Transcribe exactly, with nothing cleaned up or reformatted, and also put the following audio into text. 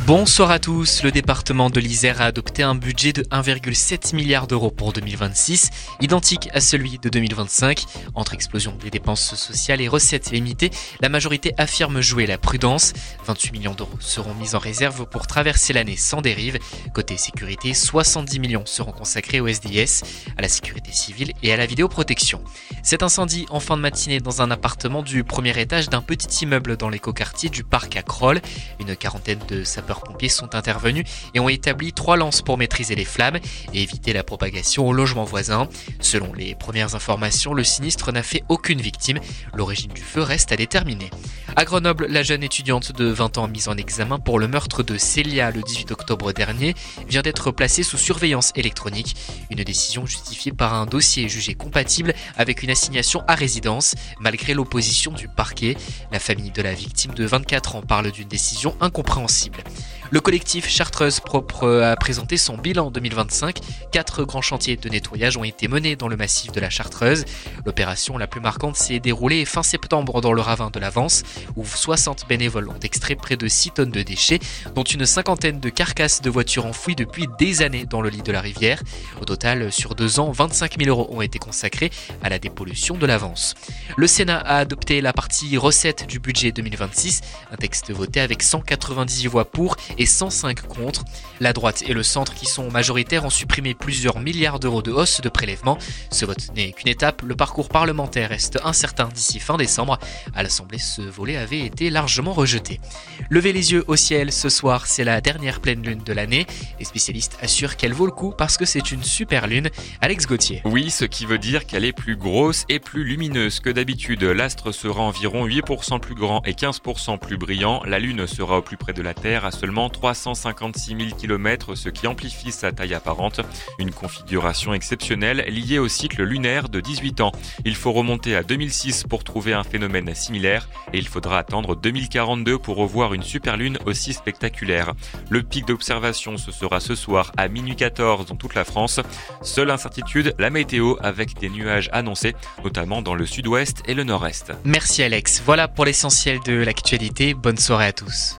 Bonsoir à tous. Le département de l'Isère a adopté un budget de un virgule sept milliard d'euros pour deux mille vingt-six, identique à celui de deux mille vingt-cinq. Entre explosion des dépenses sociales et recettes limitées, la majorité affirme jouer la prudence. vingt-huit millions d'euros seront mis en réserve pour traverser l'année sans dérive. Côté sécurité, soixante-dix millions seront consacrés au S D S, à la sécurité civile et à la vidéoprotection. Cet incendie en fin de matinée dans un appartement du premier étage d'un petit immeuble dans l'écoquartier du parc à Crolles. Une quarantaine de sapeurs-pompiers sont intervenus et ont établi trois lances pour maîtriser les flammes et éviter la propagation aux logements voisins. Selon les premières informations, le sinistre n'a fait aucune victime. L'origine du feu reste à déterminer. À Grenoble, la jeune étudiante de vingt ans mise en examen pour le meurtre de Célia le dix-huit octobre dernier vient d'être placée sous surveillance électronique. Une décision justifiée par un dossier jugé compatible avec une assignation à résidence, malgré l'opposition du parquet. La famille de la victime de vingt-quatre ans parle d'une décision incompréhensible. Le collectif Chartreuse Propre a présenté son bilan deux mille vingt-cinq. Quatre grands chantiers de nettoyage ont été menés dans le massif de la Chartreuse. L'opération la plus marquante s'est déroulée fin septembre dans le ravin de la Vence, où soixante bénévoles ont extrait près de six tonnes de déchets, dont une cinquantaine de carcasses de voitures enfouies depuis des années dans le lit de la rivière. Au total, sur deux ans, vingt-cinq mille euros ont été consacrés à la dépollution de la Vence. Le Sénat a adopté la partie recettes du budget deux mille vingt-six, un texte voté avec cent quatre-vingt-dix voix pour et cent cinq contre. La droite et le centre, qui sont majoritaires, ont supprimé plusieurs milliards d'euros de hausse de prélèvements. Ce vote n'est qu'une étape, le parcours parlementaire reste incertain d'ici fin décembre. À l'Assemblée, ce volet avait été largement rejeté. Levez les yeux au ciel, ce soir c'est la dernière pleine lune de l'année. Les spécialistes assurent qu'elle vaut le coup parce que c'est une super lune. Alex Gauthier. Oui, ce qui veut dire qu'elle est plus grosse et plus lumineuse que d'habitude. L'astre sera environ huit pour cent plus grand et quinze pour cent plus brillant. La lune sera au plus près de la Terre à seulement trois cent cinquante-six mille kilomètres, ce qui amplifie sa taille apparente. Une configuration exceptionnelle liée au cycle lunaire de dix-huit ans. Il faut remonter à deux mille six pour trouver un phénomène similaire et il faudra attendre deux mille quarante-deux pour revoir une superlune aussi spectaculaire. Le pic d'observation, ce sera ce soir à minuit quatorze dans toute la France. Seule incertitude, la météo avec des nuages annoncés, notamment dans le sud-ouest et le nord-est. Merci Alex. Voilà pour l'essentiel de l'actualité. Bonne soirée à tous.